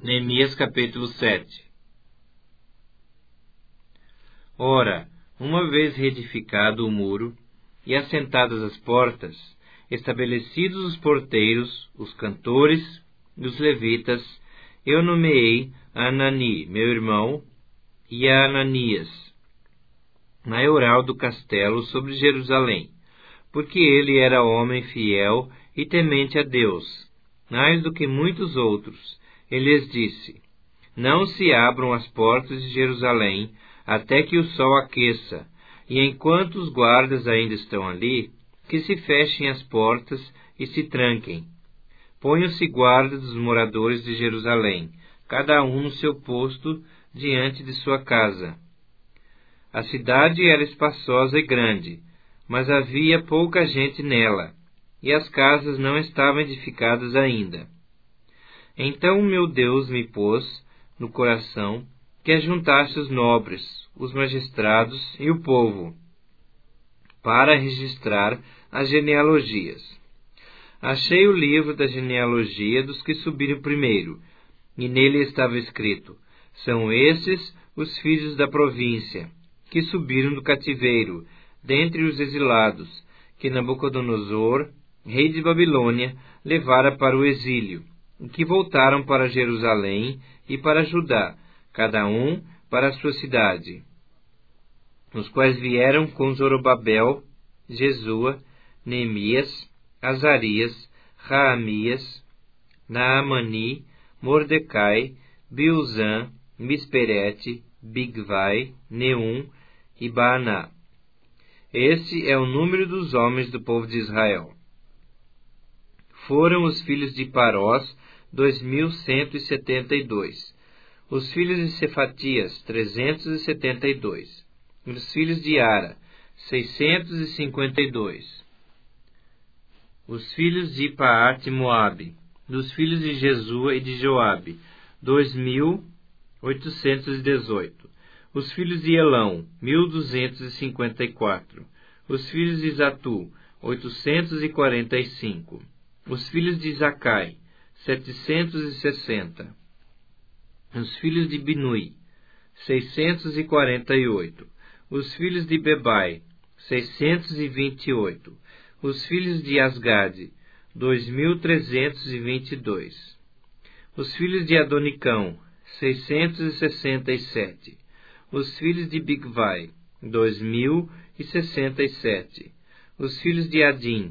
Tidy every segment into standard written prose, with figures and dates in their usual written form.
Neemias capítulo 7. Ora, uma vez reedificado o muro, e assentadas as portas, estabelecidos os porteiros, os cantores e os levitas, eu nomeei a Anani, meu irmão, e a Ananias, maioral do castelo sobre Jerusalém, porque ele era homem fiel e temente a Deus, mais do que muitos outros. Ele lhes disse: não se abram as portas de Jerusalém até que o sol aqueça, e enquanto os guardas ainda estão ali, que se fechem as portas e se tranquem. Ponham-se guardas dos moradores de Jerusalém, cada um no seu posto diante de sua casa. A cidade era espaçosa e grande, mas havia pouca gente nela, e as casas não estavam edificadas ainda. Então meu Deus me pôs no coração que ajuntasse os nobres, os magistrados e o povo, para registrar as genealogias. Achei o livro da genealogia dos que subiram primeiro, e nele estava escrito: são esses os filhos da província, que subiram do cativeiro, dentre os exilados, que Nabucodonosor, rei de Babilônia, levara para o exílio, e que voltaram para Jerusalém e para Judá, cada um para a sua cidade, os quais vieram com Zorobabel, Jesua, Neemias, Azarias, Raamias, Naamani, Mordecai, Bilzã, Misperete, Bigvai, Neum e Baaná. Esse é o número dos homens do povo de Israel. Foram os filhos de Parós, 2.172. Os filhos de Cefatias, 372. Os filhos de Ara, 652. Os filhos de Paate-Moabe, dos filhos de Jesua e de Joabe, 2.818. Os filhos de Elão, 1.254. Os filhos de Zatu, 845. Os filhos de Zacai, 760. Os filhos de Binui, 648. Os filhos de Bebai, 628. Os filhos de Asgade, 2.322. Os filhos de Adonicão, 667. Os filhos de Bigvai, 2.067. Os filhos de Adim,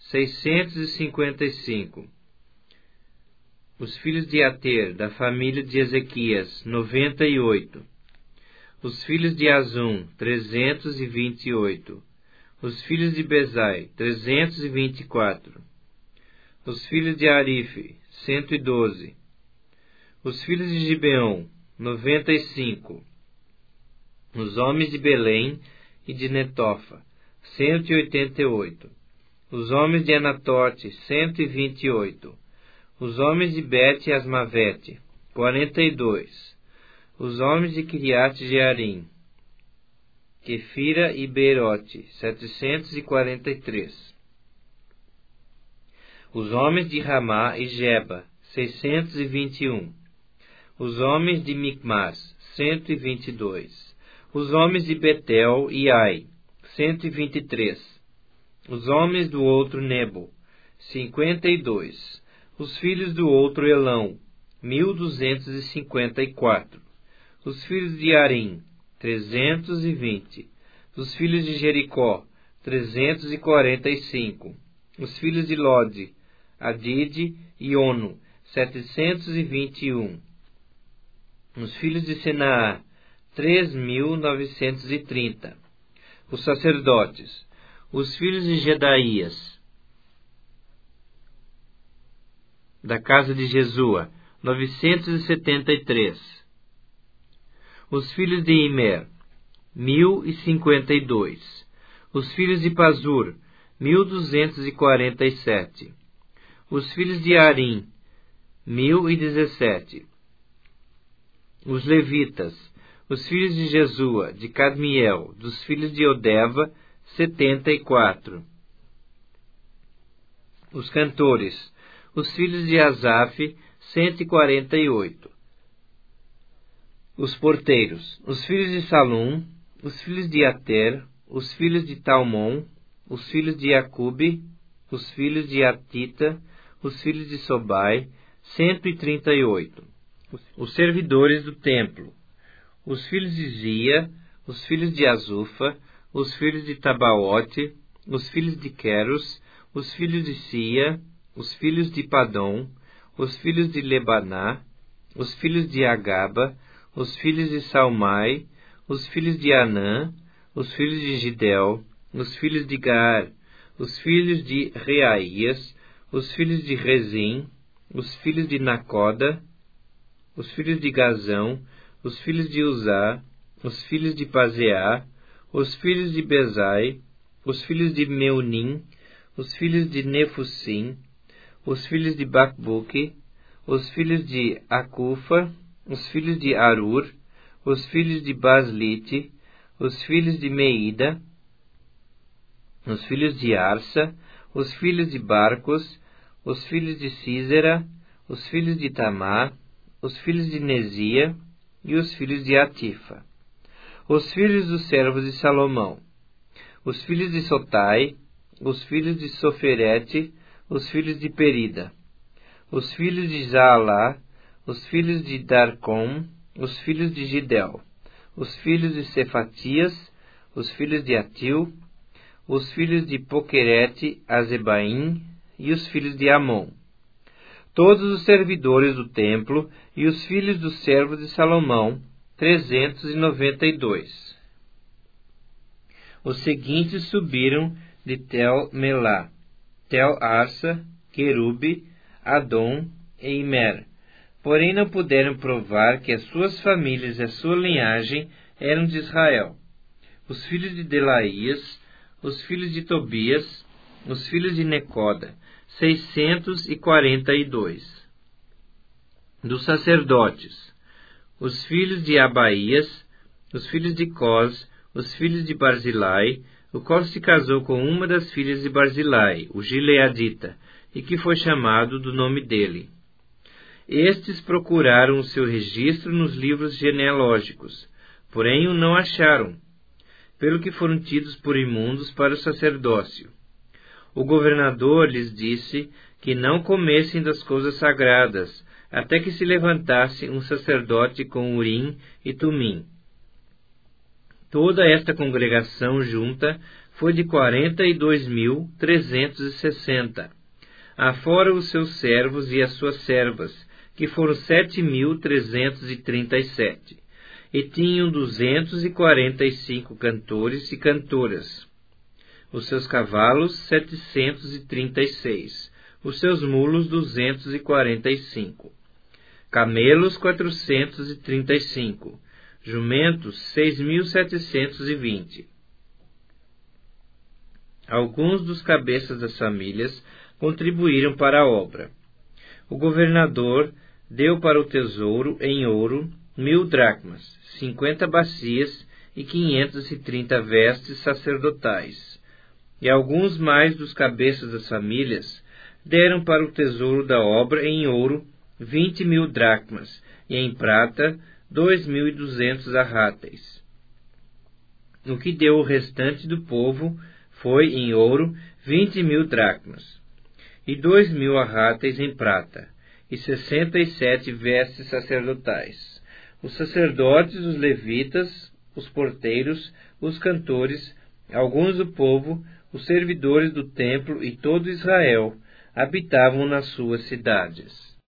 655. Os filhos de Ater, da família de Ezequias, 98. Os filhos de Azum, 328. Os filhos de Bezai, 324. Os filhos de Arife, 112. Os filhos de Gibeon, 95. Os homens de Belém e de Netofa, 188. Os homens de Anatote, 128. Os homens de Bet-Asmavete, 42. Os homens de Kiriat-Jearim, Quefira e Beerote, 743. Os homens de Ramá e Geba, 621. Os homens de Micmas, 122. Os homens de Betel e Ai, 123. Os homens do outro Nebo, 52. Os filhos do outro Elão, 1.254. Os filhos de Arim, 320. Os filhos de Jericó, 345. Os filhos de Lode, Adide e Ono, 721. Os filhos de Senaá, 3.930. Os sacerdotes, os filhos de Jedaías, da casa de Jesua, 973. Os filhos de Imer, 1.052. Os filhos de Pazur, 1.247. Os filhos de Arim, 1.017. Os levitas, os filhos de Jesua, de Cadmiel, dos filhos de Odeva, 74. Os cantores, os filhos de Asaf, 148. Os porteiros, os filhos de Salum, os filhos de Ater, os filhos de Talmon, os filhos de Acube, os filhos de Atita, os filhos de Sobai, 138. Os servidores do templo, os filhos de Zia, os filhos de Azufa, os filhos de Tabaote, os filhos de Queros, os filhos de Sia, os filhos de Padom, os filhos de Lebaná, os filhos de Agaba, os filhos de Salmai, os filhos de Anã, os filhos de Gidel, os filhos de Gaar, os filhos de Reaías, os filhos de Rezim, os filhos de Nacoda, os filhos de Gazão, os filhos de Uzá, os filhos de Pazeá, os filhos de Bezai, os filhos de Meunim, os filhos de Nefussim, os filhos de Bacbuque, os filhos de Acufa, os filhos de Arur, os filhos de Baslite, os filhos de Meida, os filhos de Arsa, os filhos de Barcos, os filhos de Císera, os filhos de Tamá, os filhos de Nezia e os filhos de Atifa. Os filhos dos servos de Salomão, os filhos de Sotai, os filhos de Soferete, os filhos de Perida, os filhos de Zaalá, os filhos de Darcom, os filhos de Gidel, os filhos de Cefatias, os filhos de Atil, os filhos de Poquerete, Azebaim e os filhos de Amon. Todos os servidores do templo e os filhos dos servos de Salomão, 392. Os seguintes subiram de Tel-Melá, Tel-Arsa, Querube, Adom e Imer. Porém não puderam provar que as suas famílias e a sua linhagem eram de Israel. Os filhos de Delaías, os filhos de Tobias, os filhos de Necoda, 642. Dos sacerdotes, os filhos de Abaías, os filhos de Cós, os filhos de Barzilai, o qual se casou com uma das filhas de Barzilai, o Gileadita, e que foi chamado do nome dele. Estes procuraram o seu registro nos livros genealógicos, porém o não acharam, pelo que foram tidos por imundos para o sacerdócio. O governador lhes disse que não comessem das coisas sagradas, até que se levantasse um sacerdote com Urim e Tumim. Toda esta congregação junta foi de 42.360, afora os seus servos e as suas servas, que foram 7.337, e tinham 245 cantores e cantoras. Os seus cavalos, 736, os seus mulos, 245, camelos, 435, jumentos, 6.720. Alguns dos cabeças das famílias contribuíram para a obra. O governador deu para o tesouro em ouro 1.000 dracmas, 50 bacias e 530 vestes sacerdotais. E alguns mais dos cabeças das famílias deram para o tesouro da obra em ouro 20.000 dracmas, e em prata 2.200 arráteis. O que deu o restante do povo foi em ouro 20.000 dracmas, e 2.000 arráteis em prata, e 67 vestes sacerdotais. Os sacerdotes, os levitas, os porteiros, os cantores, alguns do povo, os servidores do templo e todo Israel habitavam nas suas cidades.